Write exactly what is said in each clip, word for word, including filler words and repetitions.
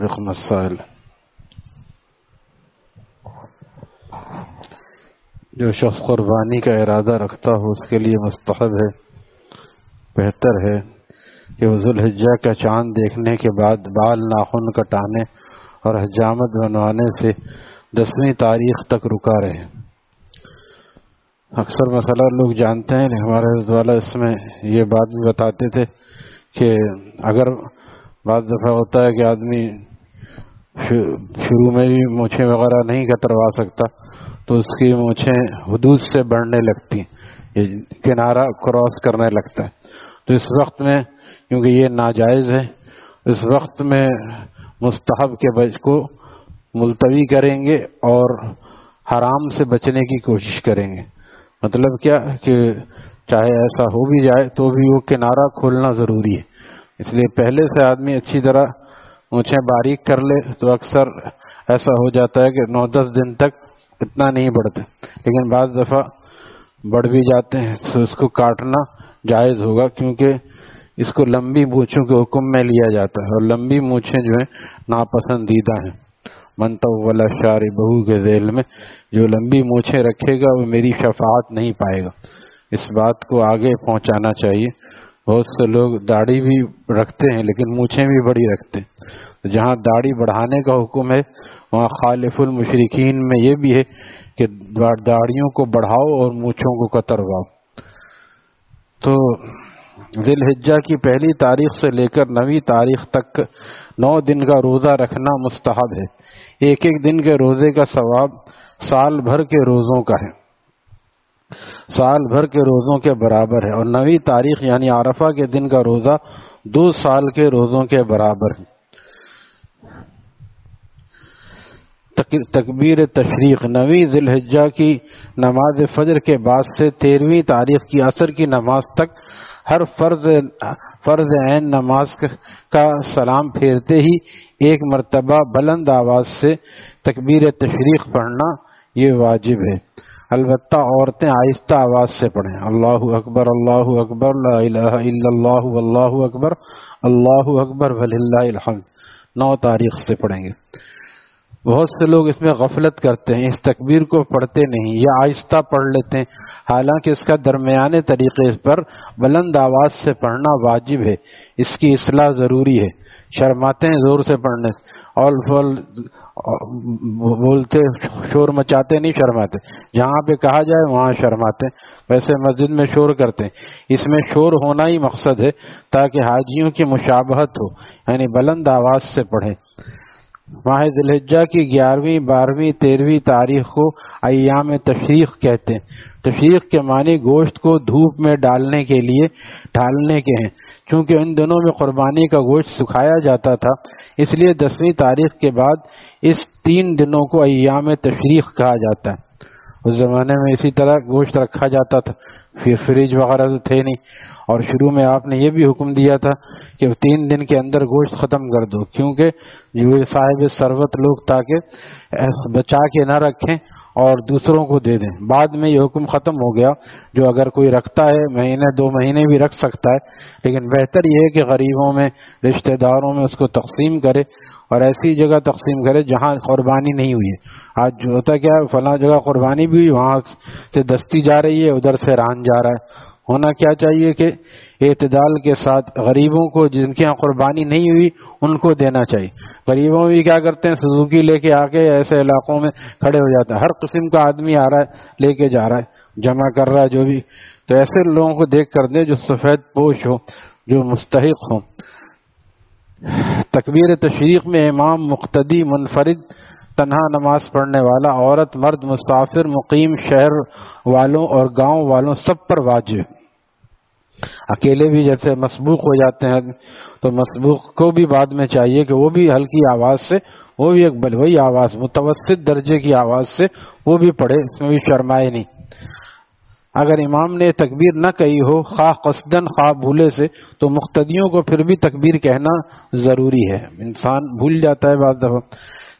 مسائل جو شخص قربانی کا ارادہ رکھتا ہو اس کے لیے مستحب ہے، بہتر ہے کہ وہ ذوالحجہ کا چاند دیکھنے کے بعد بال ناخن کٹانے اور حجامت بنوانے سے دسویں تاریخ تک رکا رہے۔ اکثر مسئلہ لوگ جانتے ہیں، ہمارے حضرت والا اس میں یہ بات بھی بتاتے تھے کہ اگر بعض دفعہ ہوتا ہے کہ آدمی شروع میں بھی مونچھیں وغیرہ نہیں کتروا سکتا تو اس کی مونچھیں حدود سے بڑھنے لگتی ہیں، کنارہ کراس کرنے لگتا ہے، تو اس وقت میں کیونکہ یہ ناجائز ہے، اس وقت میں مستحب کے بچ کو ملتوی کریں گے اور حرام سے بچنے کی کوشش کریں گے۔ مطلب کیا کہ چاہے ایسا ہو بھی جائے تو بھی وہ کنارہ کھولنا ضروری ہے، اس لیے پہلے سے آدمی اچھی طرح مونچھیں باریک کر لے تو اکثر ایسا ہو جاتا ہے کہ نو دس دن تک اتنا نہیں بڑھتے، لیکن بعض دفعہ بڑھ بھی جاتے ہیں تو اس کو کاٹنا جائز ہوگا، کیونکہ اس کو لمبی مونچھوں کے حکم میں لیا جاتا ہے اور لمبی مونچھیں جو ہیں ناپسندیدہ ہیں۔ من طول شاربہ کے ذیل میں جو لمبی مونچھیں رکھے گا وہ میری شفاعت نہیں پائے گا، اس بات کو آگے پہنچانا چاہیے۔ بہت سے لوگ داڑھی بھی رکھتے ہیں لیکن مونچھیں بھی بڑی رکھتے ہیں، جہاں داڑھی بڑھانے کا حکم ہے وہاں خالف المشرکین میں یہ بھی ہے کہ داڑھیوں کو بڑھاؤ اور مونچھوں کو کترواؤ۔ تو ذی الحجہ کی پہلی تاریخ سے لے کر نویں تاریخ تک نو دن کا روزہ رکھنا مستحب ہے۔ ایک ایک دن کے روزے کا ثواب سال بھر کے روزوں کا ہے، سال بھر کے روزوں کے برابر ہے، اور نویں تاریخ یعنی عرفہ کے دن کا روزہ دو سال کے روزوں کے برابر ہے۔ تکبیر تشریق نویں ذی الحجہ کی نماز فجر کے بعد سے تیرہویں تاریخ کی عصر کی نماز تک ہر فرض فرض عین نماز کا سلام پھیرتے ہی ایک مرتبہ بلند آواز سے تکبیر تشریق پڑھنا یہ واجب ہے، البتہ عورتیں آہستہ آواز سے پڑھیں۔ اللہ اکبر اللہ اکبر لا الہ الا اللہ واللہ اکبر اللہ اکبر وللہ الحمد نو تاریخ سے پڑھیں گے۔ بہت سے لوگ اس میں غفلت کرتے ہیں، اس تکبیر کو پڑھتے نہیں یا آہستہ پڑھ لیتے ہیں، حالانکہ اس کا درمیانے طریقے پر بلند آواز سے پڑھنا واجب ہے، اس کی اصلاح ضروری ہے۔ شرماتے ہیں زور سے پڑھنے اور بولتے شور مچاتے نہیں شرماتے، جہاں پہ کہا جائے وہاں شرماتے، ویسے مسجد میں شور کرتے ہیں، اس میں شور ہونا ہی مقصد ہے تاکہ حاجیوں کی مشابہت ہو، یعنی بلند آواز سے پڑھیں۔ ماہ ذی الحجہ کی گیارہویں بارہویں تیرہویں تاریخ کو ایام تشریق کہتے ہیں۔ تشریق کے معنی گوشت کو دھوپ میں ڈالنے کے لیے ڈالنے کے ہیں، چونکہ ان دنوں میں قربانی کا گوشت سکھایا جاتا تھا، اس لیے دسویں تاریخ کے بعد اس تین دنوں کو ایام تشریق کہا جاتا ہے۔ اس زمانے میں اسی طرح گوشت رکھا جاتا تھا، پھر فریج وغیرہ تو تھے نہیں، اور شروع میں آپ نے یہ بھی حکم دیا تھا کہ تین دن کے اندر گوشت ختم کر دو، کیونکہ جو صاحب ثروت لوگ تاکہ بچا کے نہ رکھیں اور دوسروں کو دے دیں۔ بعد میں یہ حکم ختم ہو گیا، جو اگر کوئی رکھتا ہے مہینے دو مہینے بھی رکھ سکتا ہے، لیکن بہتر یہ ہے کہ غریبوں میں رشتہ داروں میں اس کو تقسیم کرے، اور ایسی جگہ تقسیم کرے جہاں قربانی نہیں ہوئی ہے۔ آج جو ہوتا کیا ہے، فلاں جگہ قربانی بھی ہوئی، وہاں سے دستی جا رہی ہے، ادھر سے ران جا رہا ہے۔ ہونا کیا چاہیے کہ اعتدال کے ساتھ غریبوں کو جن کے یہاں قربانی نہیں ہوئی ان کو دینا چاہیے۔ غریبوں بھی کیا کرتے ہیں، سزوکی لے کے آ کے ایسے علاقوں میں کھڑے ہو جاتا ہے، ہر قسم کا آدمی آ رہا ہے لے کے جا رہا ہے، جمع کر رہا ہے جو بھی، تو ایسے لوگوں کو دیکھ کر دیں جو سفید پوش ہو، جو مستحق ہوں۔ تکبیر تشریق میں امام، مقتدی، منفرد، تنہا نماز پڑھنے والا، عورت، مرد، مسافر، مقیم، شہر والوں اور گاؤں والوں سب پر واجب ہے۔ اکیلے بھی جیسے مسبوق ہو جاتے ہیں تو مسبوق کو بھی بعد میں چاہیے کہ وہ بھی ہلکی آواز سے، وہ بھی ایک بل وہی آواز متوسط درجے کی آواز سے وہ بھی پڑھے، اس میں بھی شرمائے نہیں۔ اگر امام نے تکبیر نہ کہی ہو، خواہ قصدن خواہ بھولے سے، تو مقتدیوں کو پھر بھی تکبیر کہنا ضروری ہے، انسان بھول جاتا ہے بعض دفعہ۔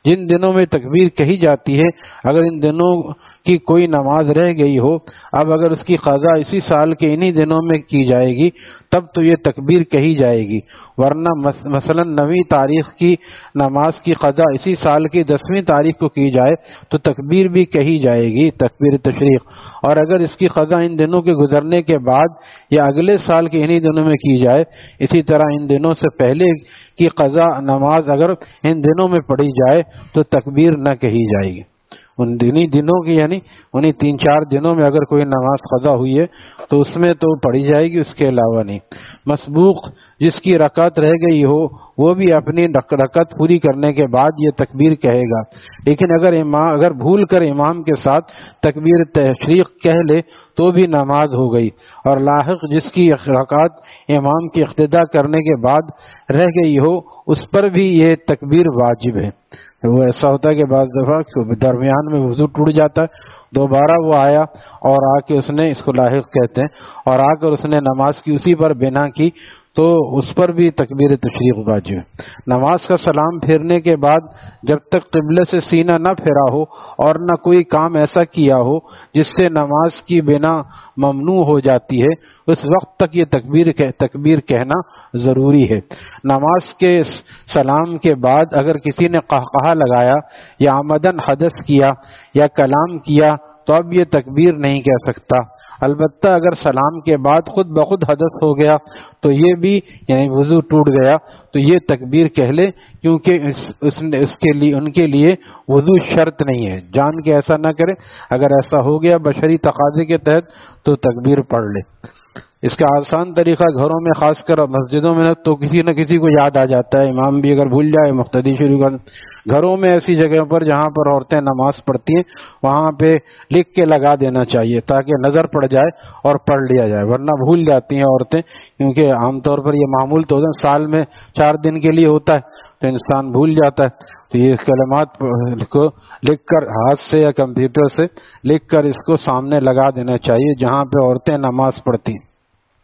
جن دنوں میں تکبیر کہی جاتی ہے اگر ان دنوں کی کوئی نماز رہ گئی ہو، اب اگر اس کی قضا اسی سال کے انہی دنوں میں کی جائے گی تب تو یہ تکبیر کہی جائے گی، ورنہ مثلا نویں تاریخ کی نماز کی قضا اسی سال کی دسویں تاریخ کو کی جائے تو تکبیر بھی کہی جائے گی، تکبیر تشریق۔ اور اگر اس کی قضا ان دنوں کے گزرنے کے بعد یا اگلے سال کے انہی دنوں میں کی جائے، اسی طرح ان دنوں سے پہلے کی قضا نماز اگر ان دنوں میں پڑھی جائے تو تکبیر نہ کہی جائے گی۔ ان دنی دنوں کی یعنی انہیں تین چار دنوں میں اگر کوئی نماز قضا ہوئی ہے تو اس میں تو پڑھی جائے گی، اس کے علاوہ نہیں۔ مسبوق جس کی رکعت رہ گئی ہو وہ بھی اپنی رکعت پوری کرنے کے بعد یہ تکبیر کہے گا، لیکن اگر امام اگر بھول کر امام کے ساتھ تکبیر تشریق کہہ لے تو بھی نماز ہو گئی، اور لاحق جس کی رکعت امام کی اقتدا کرنے کے بعد رہ گئی ہو اس پر بھی یہ تکبیر واجب ہے۔ وہ ایسا ہوتا ہے کہ بعض دفعہ درمیان میں وضو ٹوٹ جاتا ہے، دوبارہ وہ آیا اور آ کے اس نے، اس کو لاحق کہتے ہیں، اور آ کر اس نے نماز کی اسی پر بنا کی تو اس پر بھی تکبیر تشریق واجب ہے۔ نماز کا سلام پھیرنے کے بعد جب تک قبلے سے سینہ نہ پھیرا ہو اور نہ کوئی کام ایسا کیا ہو جس سے نماز کی بنا ممنوع ہو جاتی ہے، اس وقت تک یہ تکبیر تکبیر کہنا ضروری ہے۔ نماز کے سلام کے بعد اگر کسی نے قہقہا لگایا یا عمدن حدث کیا یا کلام کیا تو اب یہ تکبیر نہیں کہہ سکتا، البتہ اگر سلام کے بعد خود بخود حدث ہو گیا تو یہ بھی یعنی وضو ٹوٹ گیا تو یہ تکبیر کہہ لے، کیونکہ اس, اس, اس کے لیے ان کے لیے وضو شرط نہیں ہے، جان کے ایسا نہ کرے، اگر ایسا ہو گیا بشری تقاضے کے تحت تو تکبیر پڑھ لے۔ اس کا آسان طریقہ گھروں میں خاص کر مسجدوں میں تو کسی نہ کسی کو یاد آ جاتا ہے، امام بھی اگر بھول جائے مقتدی شروع کر، گھروں میں ایسی جگہوں پر جہاں پر عورتیں نماز پڑھتی ہیں وہاں پہ لکھ کے لگا دینا چاہیے تاکہ نظر پڑ جائے اور پڑھ لیا جائے، ورنہ بھول جاتی ہیں عورتیں، کیونکہ عام طور پر یہ معمول تو سال میں چار دن کے لیے ہوتا ہے تو انسان بھول جاتا ہے، تو یہ کلمات کو لکھ کر ہاتھ سے یا کمپیوٹر سے لکھ کر اس کو سامنے لگا دینا چاہیے جہاں پہ عورتیں نماز پڑھتی ہیں۔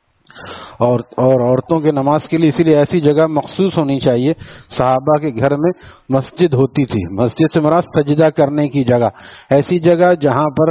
اور اور عورتوں کے نماز کے لیے اسی لیے ایسی جگہ مخصوص ہونی چاہیے۔ صحابہ کے گھر میں مسجد ہوتی تھی، مسجد سے مراد سجدہ کرنے کی جگہ، ایسی جگہ جہاں پر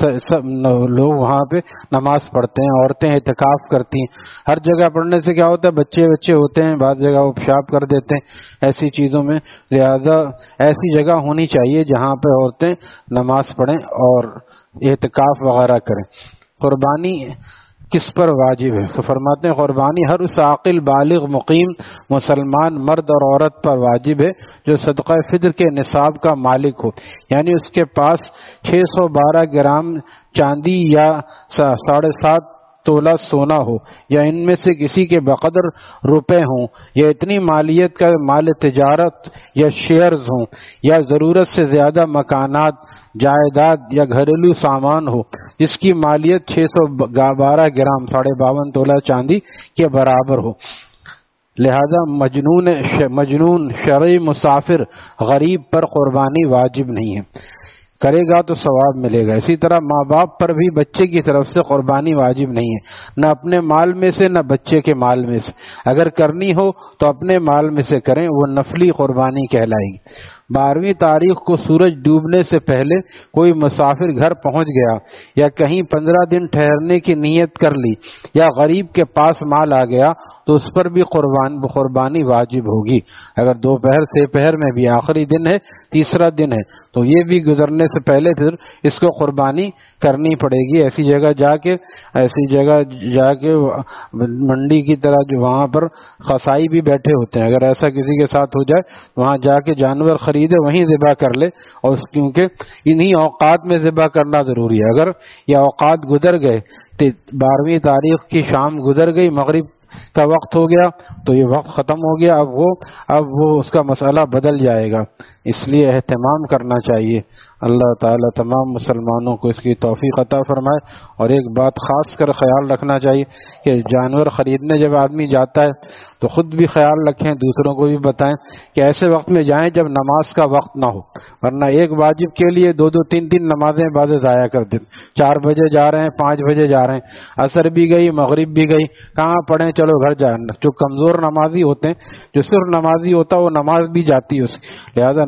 لوگ وہاں پہ نماز پڑھتے ہیں، عورتیں اعتکاف کرتی ہیں۔ ہر جگہ پڑھنے سے کیا ہوتا ہے، بچے بچے ہوتے ہیں، بعض جگہ وہ پیشاب کر دیتے ہیں ایسی چیزوں میں، لہذا ایسی جگہ ہونی چاہیے جہاں پہ عورتیں نماز پڑھیں اور اعتکاف وغیرہ کریں۔ قربانی کس پر واجب ہے؟ فرماتے ہیں قربانی ہر اس عاقل بالغ مقیم مسلمان مرد اور عورت پر واجب ہے جو صدقہ فطر کے نصاب کا مالک ہو، یعنی اس کے پاس چھ سو بارہ گرام چاندی یا ساڑھے سات تولہ سونا ہو، یا ان میں سے کسی کے بقدر روپے ہوں، یا اتنی مالیت کا مال تجارت یا شیئرز ہوں، یا ضرورت سے زیادہ مکانات، جائیداد یا گھریلو سامان ہو جس کی مالیت چھ سو بارہ گرام ساڑھے باون تولہ چاندی کے برابر ہو۔ لہذا مجنون مجنون شرعی مسافر غریب پر قربانی واجب نہیں ہے، کرے گا تو ثواب ملے گا۔ اسی طرح ماں باپ پر بھی بچے کی طرف سے قربانی واجب نہیں ہے، نہ اپنے مال میں سے نہ بچے کے مال میں سے، اگر کرنی ہو تو اپنے مال میں سے کریں، وہ نفلی قربانی کہلائے گی۔ بارہویں تاریخ کو سورج ڈوبنے سے پہلے کوئی مسافر گھر پہنچ گیا یا کہیں پندرہ دن ٹھہرنے کی نیت کر لی یا غریب کے پاس مال آ گیا تو اس پر بھی قربان قربانی واجب ہوگی۔ اگر دوپہر سے پہر میں بھی آخری دن ہے، تیسرا دن ہے، تو یہ بھی گزرنے سے پہلے پھر اس کو قربانی کرنی پڑے گی۔ ایسی جگہ جا کے ایسی جگہ جا کے منڈی کی طرح جو وہاں پر قصائی بھی بیٹھے ہوتے ہیں، اگر ایسا کسی کے ساتھ ہو جائے وہاں جا کے جانور خریدے وہیں ذبح کر لے، اور کیونکہ انہی اوقات میں ذبح کرنا ضروری ہے۔ اگر یہ اوقات گزر گئے، بارہویں تاریخ کی شام گزر گئی، مغرب کا وقت ہو گیا تو یہ وقت ختم ہو گیا، اب وہ اب وہ اس کا مسئلہ بدل جائے گا، اس لیے اہتمام کرنا چاہیے۔ اللہ تعالیٰ تمام مسلمانوں کو اس کی توفیق عطا فرمائے۔ اور ایک بات خاص کر خیال رکھنا چاہیے کہ جانور خریدنے جب آدمی جاتا ہے تو خود بھی خیال رکھیں، دوسروں کو بھی بتائیں کہ ایسے وقت میں جائیں جب نماز کا وقت نہ ہو، ورنہ ایک واجب کے لیے دو دو تین تین نمازیں بعض ضائع کر دیتے، چار بجے جا رہے ہیں، پانچ بجے جا رہے ہیں، عصر بھی گئی، مغرب بھی گئی، کہاں پڑھیں، چلو گھر جائیں۔ جو کمزور نمازی ہوتے ہیں، جو صرف نمازی ہوتا ہے وہ نماز بھی جاتی ہے اس کی، لہذا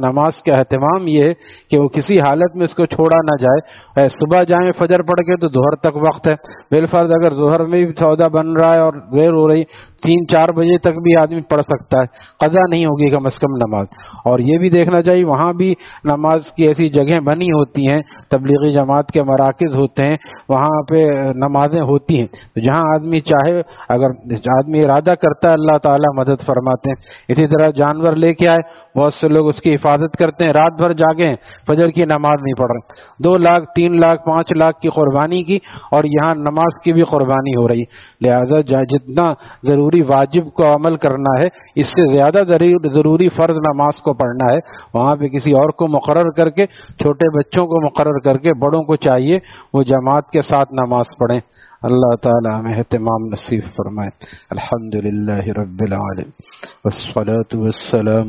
نماز کا اہتمام یہ ہے کہ وہ کسی حالت میں اس کو چھوڑا نہ جائے. صبح جائیں فجر پڑھ کے تو ظہر تک وقت ہے، بالفرض اگر ظہر میں بھی سودا بن رہا ہے اور دیر ہو رہی، تین چار بجے تک بھی آدمی پڑھ سکتا ہے، قضا نہیں ہوگی کم از کم نماز. اور یہ بھی دیکھنا چاہیے وہاں بھی نماز کی ایسی جگہیں بنی ہوتی ہیں، تبلیغی جماعت کے مراکز ہوتے ہیں، وہاں پہ نمازیں ہوتی ہیں، تو جہاں آدمی چاہے، اگر آدمی ارادہ کرتا ہے اللہ تعالیٰ مدد فرماتے ہیں. اسی طرح جانور لے کے آئے، بہت سے لوگ اس کی حفاظت کرتے ہیں، رات بھر جاگے ہیں، فجر کی نماز نہیں پڑھ رہے، دو لاکھ تین لاکھ پانچ لاکھ کی قربانی کی، اور یہاں نماز کی بھی قربانی ہو رہی. لہذا جتنا ضروری واجب کو عمل کرنا ہے، اس سے زیادہ ضروری فرض نماز کو پڑھنا ہے. وہاں پہ کسی اور کو مقرر کر کے، چھوٹے بچوں کو مقرر کر کے، بڑوں کو چاہیے وہ جماعت کے ساتھ نماز پڑھیں. اللہ تعالی ہمیں اہتمام نصیب فرمائے. الحمدللہ رب العالمین والصلاة والسلام